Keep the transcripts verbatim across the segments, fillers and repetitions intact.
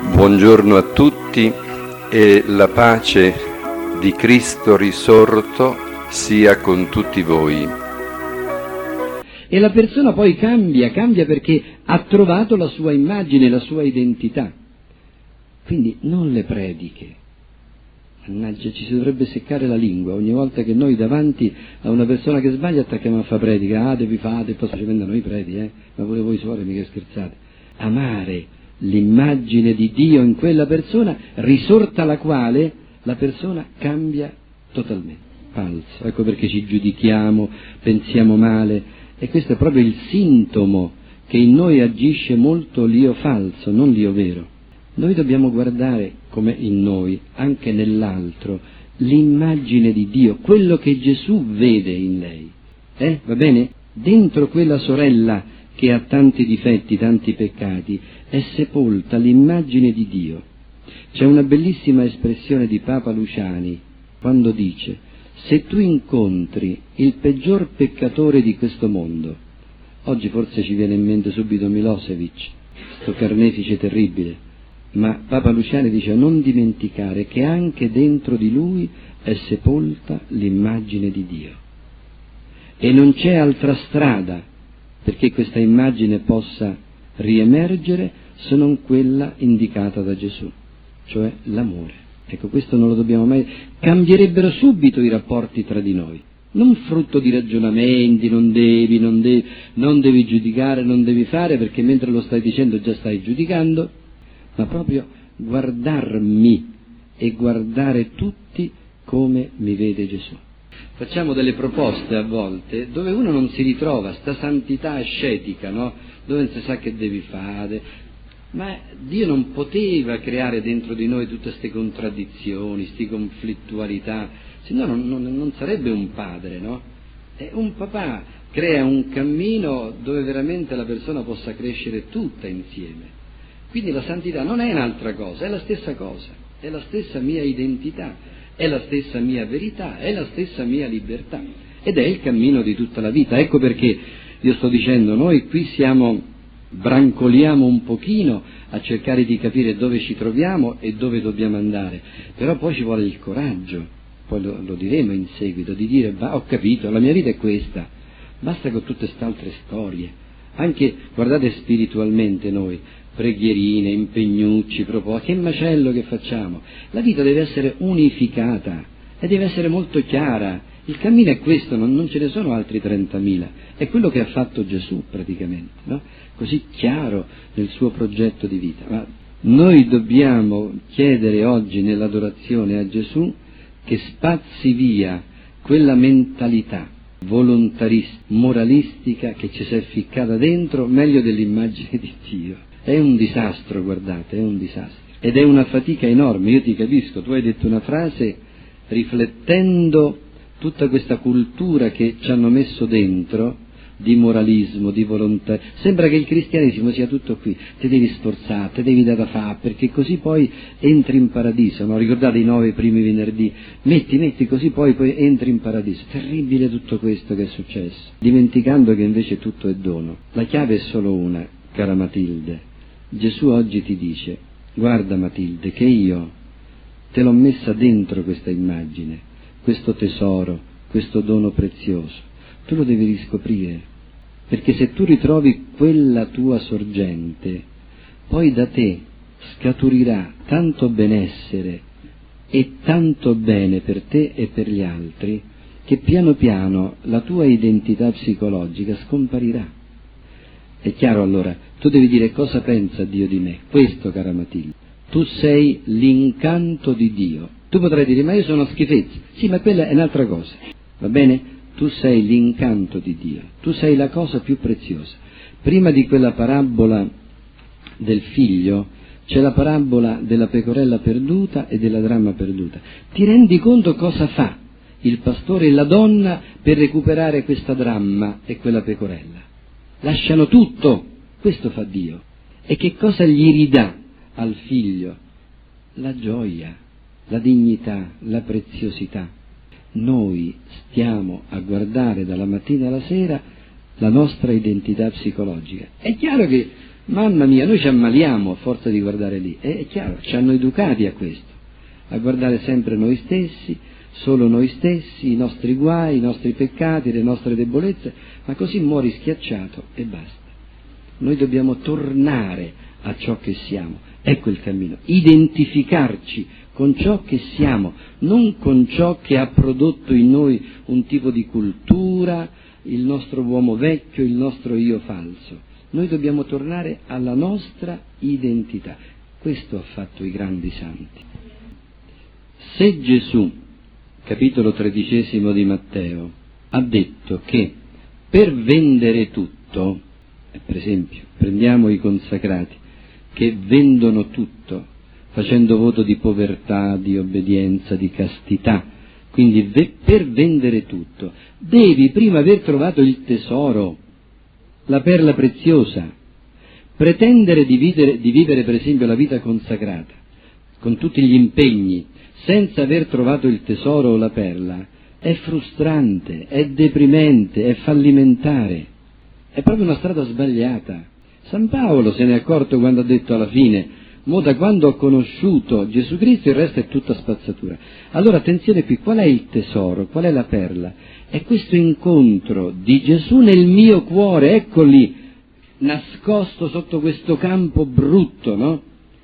Buongiorno a tutti e la pace di Cristo risorto sia con tutti voi. E la persona poi cambia, cambia perché ha trovato la sua immagine, la sua identità. Quindi non le prediche. Mannaggia, ci si dovrebbe seccare la lingua ogni volta che noi davanti a una persona che sbaglia attacchiamo a fa predica, ah devi fare, poi facendo noi predi, eh, ma pure voi suore mica scherzate. Amare l'immagine di Dio in quella persona, risorta la quale la persona cambia totalmente. Falso, ecco perché ci giudichiamo, pensiamo male, e questo è proprio il sintomo che in noi agisce molto l'io falso, non l'io vero. Noi dobbiamo guardare, come in noi, anche nell'altro, l'immagine di Dio, quello che Gesù vede in lei. Eh? Va bene? Dentro quella sorella che ha tanti difetti, tanti peccati, è sepolta l'immagine di Dio. C'è una bellissima espressione di Papa Luciani, quando dice: se tu incontri il peggior peccatore di questo mondo, oggi forse ci viene in mente subito Milosevic, questo carnefice terribile, ma Papa Luciani dice: non dimenticare che anche dentro di lui è sepolta l'immagine di Dio. E non c'è altra strada perché questa immagine possa riemergere se non quella indicata da Gesù, cioè l'amore. Ecco, questo non lo dobbiamo mai... Cambierebbero subito i rapporti tra di noi, non frutto di ragionamenti, non devi, non devi, non devi giudicare, non devi fare, perché mentre lo stai dicendo già stai giudicando, ma proprio guardarmi e guardare tutti come mi vede Gesù. Facciamo delle proposte a volte dove uno non si ritrova, sta santità ascetica, no? Dove non si sa che devi fare, ma Dio non poteva creare dentro di noi tutte queste contraddizioni, queste conflittualità, se no non, non, non sarebbe un padre, no? E un papà crea un cammino dove veramente la persona possa crescere tutta insieme. Quindi la santità non è un'altra cosa, è la stessa cosa, è la stessa mia identità, è la stessa mia verità, è la stessa mia libertà, ed è il cammino di tutta la vita. Ecco perché io sto dicendo, noi qui siamo, brancoliamo un pochino a cercare di capire dove ci troviamo e dove dobbiamo andare, però poi ci vuole il coraggio, poi lo, lo diremo in seguito, di dire: bah, ho capito, la mia vita è questa, basta con tutte queste altre storie. Anche, guardate, spiritualmente noi, preghierine, impegnucci, propositi, che macello che facciamo. La vita deve essere unificata e deve essere molto chiara. Il cammino è questo, non, non ce ne sono altri trentamila, è quello che ha fatto Gesù praticamente, no? Così chiaro nel suo progetto di vita. Ma noi dobbiamo chiedere oggi nell'adorazione a Gesù che spazzi via quella mentalità volontarista, moralistica che ci si è ficcata dentro, meglio dell'immagine di Dio. È un disastro, guardate, è un disastro. Ed è una fatica enorme, io ti capisco, tu hai detto una frase riflettendo tutta questa cultura che ci hanno messo dentro, di moralismo, di volontà. Sembra che il cristianesimo sia tutto qui, ti devi sforzare, ti devi dare da fare, perché così poi entri in paradiso, no? Ricordate i nove primi venerdì? Metti, metti, così poi, poi entri in paradiso. Terribile tutto questo che è successo, dimenticando che invece tutto è dono. La chiave è solo una, cara Matilde. Gesù oggi ti dice: guarda Matilde, che io te l'ho messa dentro questa immagine, questo tesoro, questo dono prezioso. Tu lo devi riscoprire, perché se tu ritrovi quella tua sorgente, poi da te scaturirà tanto benessere e tanto bene per te e per gli altri, che piano piano la tua identità psicologica scomparirà. È chiaro allora, tu devi dire: cosa pensa Dio di me? Questo, cara Matilde. Tu sei l'incanto di Dio. Tu potrai dire: ma io sono schifezza. Sì, ma quella è un'altra cosa. Va bene? Tu sei l'incanto di Dio. Tu sei la cosa più preziosa. Prima di quella parabola del figlio c'è la parabola della pecorella perduta e della dramma perduta. Ti rendi conto cosa fa il pastore e la donna per recuperare questa dramma e quella pecorella? Lasciano tutto, questo fa Dio. E che cosa gli ridà al figlio? La gioia, la dignità, la preziosità. Noi stiamo a guardare dalla mattina alla sera la nostra identità psicologica. È chiaro che Mamma mia, noi ci ammaliamo a forza di guardare lì. E è chiaro, ci hanno educati a questo, a guardare sempre noi stessi, solo noi stessi, i nostri guai, i nostri peccati, le nostre debolezze, ma così muori schiacciato e basta. Noi dobbiamo tornare a ciò che siamo, ecco il cammino, identificarci con ciò che siamo, non con ciò che ha prodotto in noi un tipo di cultura, il nostro uomo vecchio, il nostro io falso. Noi dobbiamo tornare alla nostra identità. Questo ha fatto i grandi santi. Se Gesù, capitolo tredicesimo di Matteo, ha detto che per vendere tutto, per esempio, prendiamo i consacrati, che vendono tutto, facendo voto di povertà, di obbedienza, di castità, quindi per vendere tutto, devi prima aver trovato il tesoro, la perla preziosa. Pretendere di vivere, di vivere per esempio la vita consacrata, con tutti gli impegni, senza aver trovato il tesoro o la perla, è frustrante, è deprimente, è fallimentare, è proprio una strada sbagliata. San Paolo se ne è accorto quando ha detto alla fine: mo da quando ho conosciuto Gesù Cristo il resto è tutta spazzatura. Allora attenzione qui, qual è il tesoro, qual è la perla? È questo incontro di Gesù nel mio cuore, ecco lì, nascosto sotto questo campo brutto, no?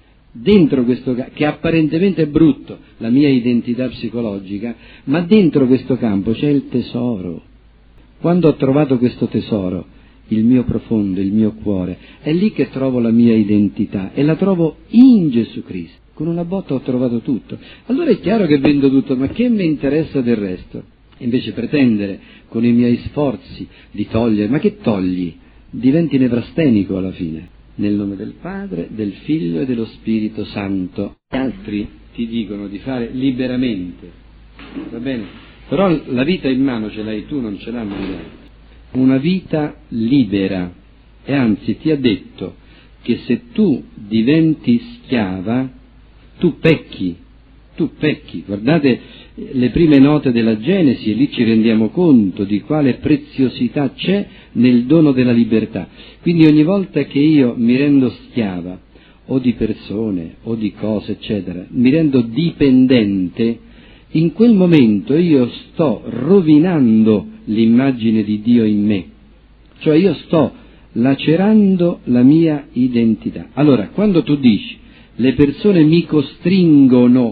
Dentro questo campo, che apparentemente è brutto, la mia identità psicologica, ma dentro questo campo c'è il tesoro. Quando ho trovato questo tesoro, il mio profondo, il mio cuore, è lì che trovo la mia identità e la trovo in Gesù Cristo. Con una botta ho trovato tutto. Allora è chiaro che vendo tutto, ma che mi interessa del resto? Invece pretendere con i miei sforzi di togliere, ma che togli? Diventi nevrastenico alla fine. Nel nome del Padre, del Figlio e dello Spirito Santo. Gli altri ti dicono di fare liberamente, va bene? Però la vita in mano ce l'hai tu, non ce l'hanno gli altri. Una vita libera, e anzi ti ha detto che se tu diventi schiava, tu pecchi, tu pecchi. Guardate le prime note della Genesi e lì ci rendiamo conto di quale preziosità c'è nel dono della libertà. Quindi ogni volta che io mi rendo schiava, o di persone, o di cose, eccetera, mi rendo dipendente, in quel momento io sto rovinando l'immagine di Dio in me, cioè io sto lacerando la mia identità. Allora, quando tu dici le persone mi costringono,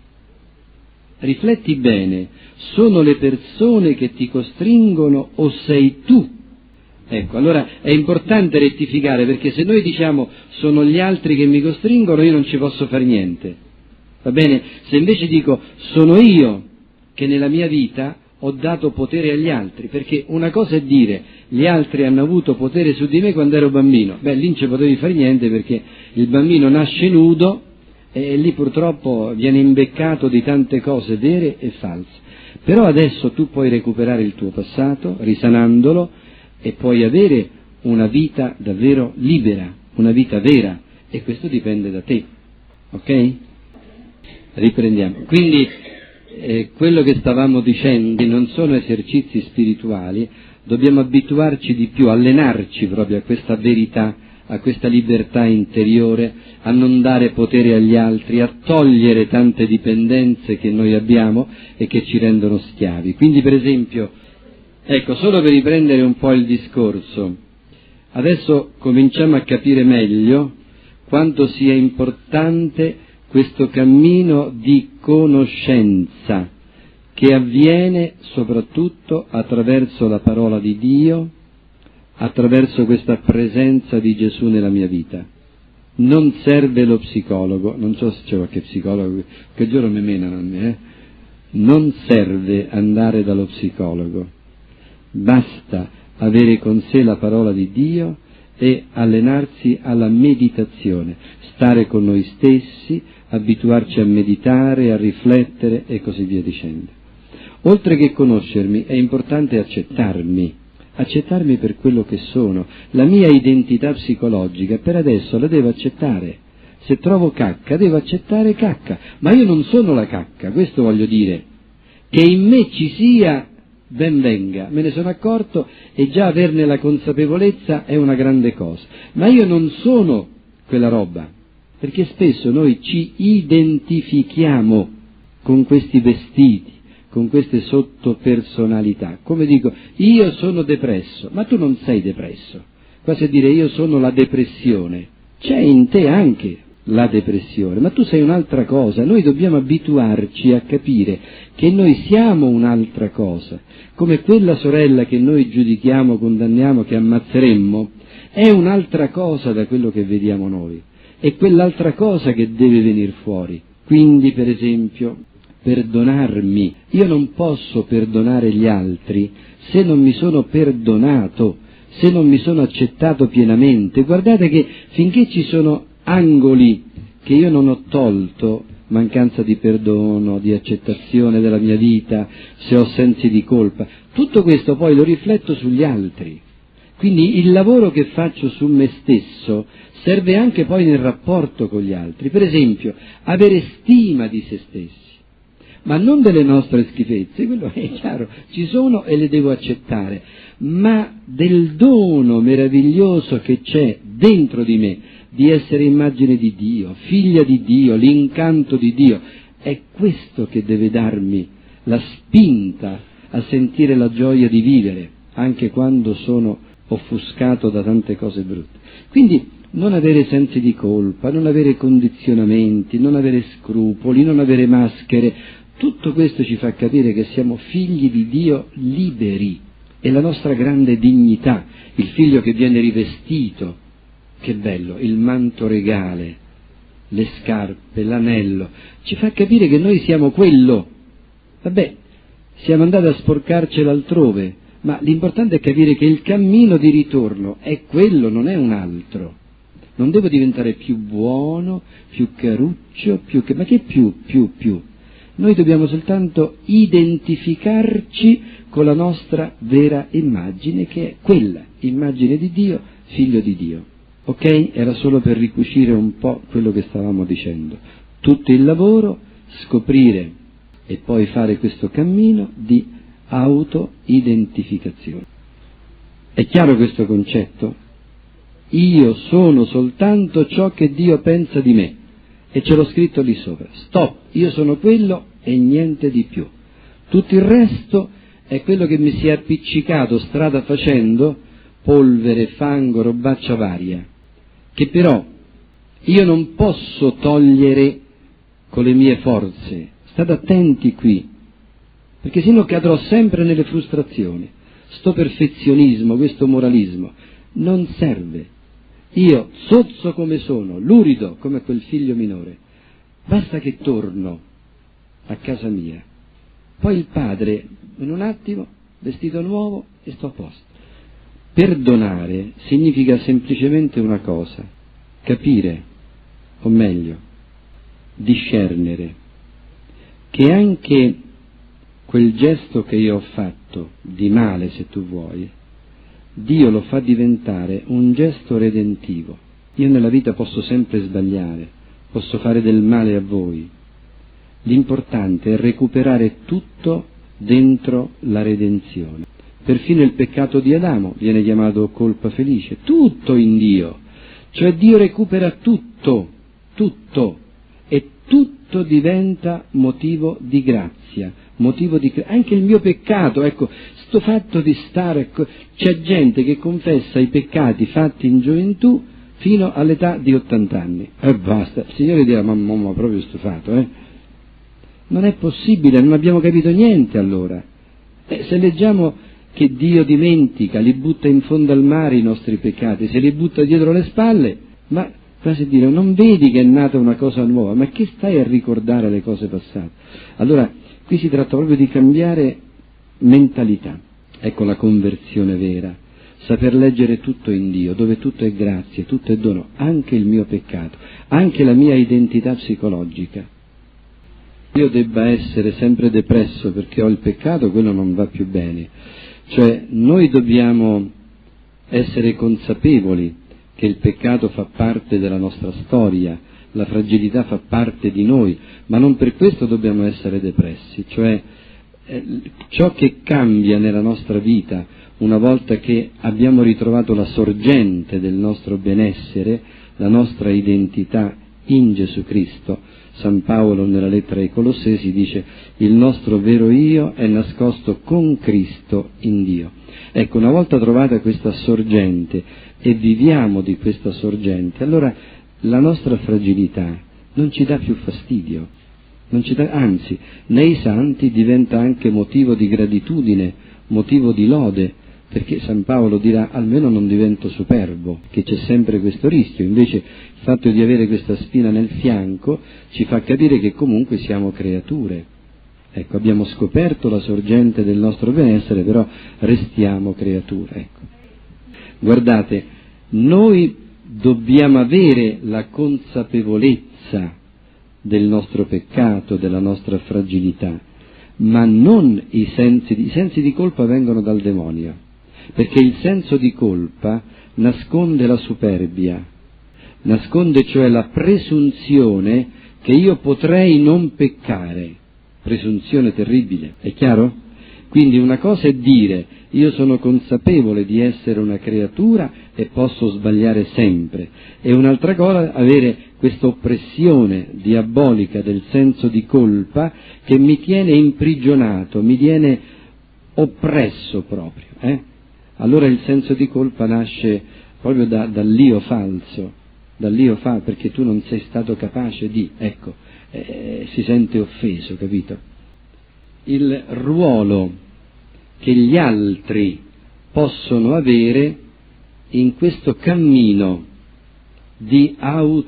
rifletti bene, sono le persone che ti costringono o sei tu? Ecco, allora è importante rettificare, perché se noi diciamo sono gli altri che mi costringono, io non ci posso fare niente. Va bene? Se invece dico sono io che nella mia vita ho dato potere agli altri, perché una cosa è dire gli altri hanno avuto potere su di me quando ero bambino, beh lì non ci potevi fare niente perché il bambino nasce nudo e lì purtroppo viene imbeccato di tante cose vere e false. Però adesso tu puoi recuperare il tuo passato risanandolo e puoi avere una vita davvero libera, una vita vera, e questo dipende da te, ok? Riprendiamo. Quindi eh, quello che stavamo dicendo non sono esercizi spirituali, dobbiamo abituarci di più, allenarci proprio a questa verità, a questa libertà interiore, a non dare potere agli altri, a togliere tante dipendenze che noi abbiamo e che ci rendono schiavi. Quindi per esempio, ecco, solo per riprendere un po' il discorso, adesso cominciamo a capire meglio quanto sia importante questo cammino di conoscenza che avviene soprattutto attraverso la parola di Dio, attraverso questa presenza di Gesù nella mia vita. Non serve lo psicologo, non so se c'è qualche psicologo, che giorno mi menano a me, eh? Non serve andare dallo psicologo, basta avere con sé la parola di Dio e allenarsi alla meditazione, stare con noi stessi, abituarci a meditare, a riflettere e così via dicendo. Oltre che conoscermi, è importante accettarmi, accettarmi per quello che sono. La mia identità psicologica per adesso la devo accettare. Se trovo cacca, devo accettare cacca, ma io non sono la cacca, questo voglio dire. Che in me ci sia ben venga, me ne sono accorto e già averne la consapevolezza è una grande cosa. Ma io non sono quella roba, perché spesso noi ci identifichiamo con questi vestiti, con queste sottopersonalità. Come dico, io sono depresso, ma tu non sei depresso. Quasi a dire io sono la depressione. C'è in te anche la depressione, ma tu sei un'altra cosa. Noi dobbiamo abituarci a capire che noi siamo un'altra cosa. Come quella sorella che noi giudichiamo, condanniamo, che ammazzeremmo, è un'altra cosa da quello che vediamo noi. È quell'altra cosa che deve venire fuori. Quindi, per esempio, perdonarmi. Io non posso perdonare gli altri se non mi sono perdonato, se non mi sono accettato pienamente. Guardate che finché ci sono angoli che io non ho tolto, mancanza di perdono, di accettazione della mia vita, se ho sensi di colpa, tutto questo poi lo rifletto sugli altri. Quindi il lavoro che faccio su me stesso serve anche poi nel rapporto con gli altri. Per esempio, avere stima di se stessi, ma non delle nostre schifezze, quello è chiaro, ci sono e le devo accettare, ma del dono meraviglioso che c'è dentro di me, di essere immagine di Dio, figlia di Dio, l'incanto di Dio. È questo che deve darmi la spinta a sentire la gioia di vivere, anche quando sono offuscato da tante cose brutte. Quindi non avere sensi di colpa, non avere condizionamenti, non avere scrupoli, non avere maschere, tutto questo ci fa capire che siamo figli di Dio liberi. È la nostra grande dignità, il figlio che viene rivestito, che bello, il manto regale, le scarpe, l'anello, ci fa capire che noi siamo quello. Vabbè, siamo andati a sporcarcelo altrove, ma l'importante è capire che il cammino di ritorno è quello, non è un altro. Non devo diventare più buono, più caruccio, più che... ma che più, più, più? Noi dobbiamo soltanto identificarci con la nostra vera immagine, che è quella, immagine di Dio, figlio di Dio. Ok? Era solo per ricucire un po' quello che stavamo dicendo. Tutto il lavoro, scoprire e poi fare questo cammino di auto-identificazione. È chiaro questo concetto? Io sono soltanto ciò che Dio pensa di me, e ce l'ho scritto lì sopra. Stop, io sono quello e niente di più. Tutto il resto è quello che mi si è appiccicato strada facendo, polvere, fango, robaccia varia, che però io non posso togliere con le mie forze. State attenti qui, perché sennò cadrò sempre nelle frustrazioni. Sto perfezionismo, questo moralismo, non serve. Io, sozzo come sono, lurido come quel figlio minore, basta che torno a casa mia. Poi il padre, in un attimo, vestito nuovo e sto a posto. Perdonare significa semplicemente una cosa, capire, o meglio, discernere, che anche quel gesto che io ho fatto, di male se tu vuoi, Dio lo fa diventare un gesto redentivo. Io nella vita posso sempre sbagliare, posso fare del male a voi. L'importante è recuperare tutto dentro la redenzione. Perfino il peccato di Adamo viene chiamato colpa felice, tutto in Dio. Cioè Dio recupera tutto, tutto, e tutto diventa motivo di grazia, motivo di anche il mio peccato, ecco, sto fatto di stare, c'è gente che confessa i peccati fatti in gioventù fino all'età di ottanta anni, e basta, il Signore dirà, ma, ma, ma proprio stufato, eh? Non è possibile, non abbiamo capito niente allora. Eh, se leggiamo che Dio dimentica, li butta in fondo al mare i nostri peccati, se li butta dietro le spalle, ma quasi a dire, non vedi che è nata una cosa nuova, ma che stai a ricordare le cose passate? Allora, qui si tratta proprio di cambiare mentalità. Ecco la conversione vera, saper leggere tutto in Dio, dove tutto è grazia, tutto è dono, anche il mio peccato, anche la mia identità psicologica. Io debba essere sempre depresso perché ho il peccato, quello non va più bene. Cioè, noi dobbiamo essere consapevoli che il peccato fa parte della nostra storia, la fragilità fa parte di noi, ma non per questo dobbiamo essere depressi. Cioè, eh, ciò che cambia nella nostra vita una volta che abbiamo ritrovato la sorgente del nostro benessere, la nostra identità in Gesù Cristo. San Paolo nella lettera ai Colossesi dice: il nostro vero io è nascosto con Cristo in Dio. Ecco, una volta trovata questa sorgente e viviamo di questa sorgente, allora la nostra fragilità non ci dà più fastidio, non ci dà, anzi, nei santi diventa anche motivo di gratitudine, motivo di lode, perché San Paolo dirà: almeno non divento superbo, che c'è sempre questo rischio. Invece il fatto di avere questa spina nel fianco ci fa capire che comunque siamo creature. Ecco, abbiamo scoperto la sorgente del nostro benessere, però restiamo creature. Ecco. Guardate, noi dobbiamo avere la consapevolezza del nostro peccato, della nostra fragilità, ma non i sensi di, i sensi di colpa vengono dal demonio, perché il senso di colpa nasconde la superbia, nasconde cioè la presunzione che io potrei non peccare, presunzione terribile, è chiaro? Quindi una cosa è dire: io sono consapevole di essere una creatura e posso sbagliare sempre, e un'altra cosa avere questa oppressione diabolica del senso di colpa che mi tiene imprigionato, mi tiene oppresso proprio. Eh? Allora il senso di colpa nasce proprio da, dall'io falso, dall'io falso, perché tu non sei stato capace di, ecco, eh, si sente offeso, capito? Il ruolo che gli altri possono avere in questo cammino di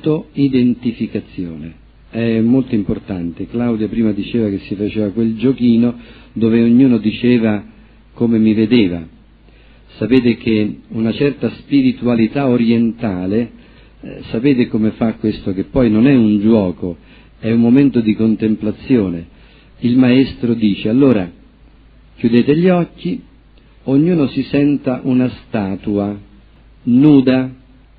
auto-identificazione è molto importante. Claudia prima diceva che si faceva quel giochino dove ognuno diceva come mi vedeva. Sapete che una certa spiritualità orientale, eh, sapete come fa questo, che poi non è un gioco, è un momento di contemplazione. Il maestro dice: allora chiudete gli occhi, ognuno si senta una statua nuda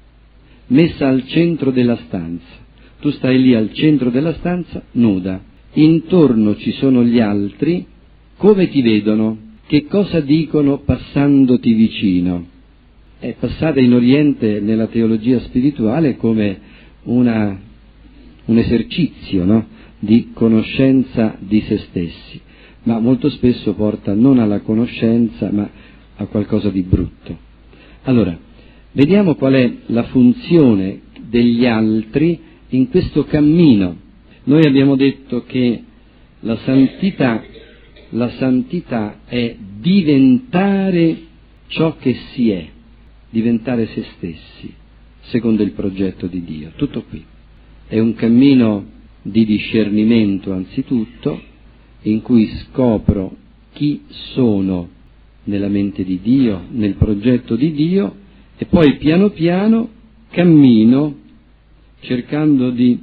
messa al centro della stanza. Tu stai lì al centro della stanza nuda, intorno ci sono gli altri, come ti vedono? Che cosa dicono passandoti vicino? È passata in Oriente nella teologia spirituale come una, un esercizio, no? Di conoscenza di se stessi, ma molto spesso porta non alla conoscenza ma a qualcosa di brutto. Allora, vediamo qual è la funzione degli altri in questo cammino. Noi abbiamo detto che la santità, la santità è diventare ciò che si è, diventare se stessi, secondo il progetto di Dio. Tutto qui. È un cammino di discernimento anzitutto, in cui scopro chi sono nella mente di Dio, nel progetto di Dio, e poi piano piano cammino cercando di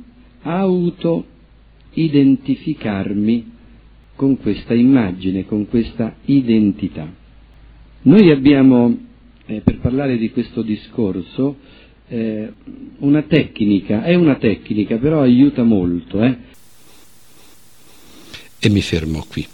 auto-identificarmi con questa immagine, con questa identità. Noi abbiamo, eh, per parlare di questo discorso, eh, una tecnica, è una tecnica, però aiuta molto. Eh? E mi fermo qui.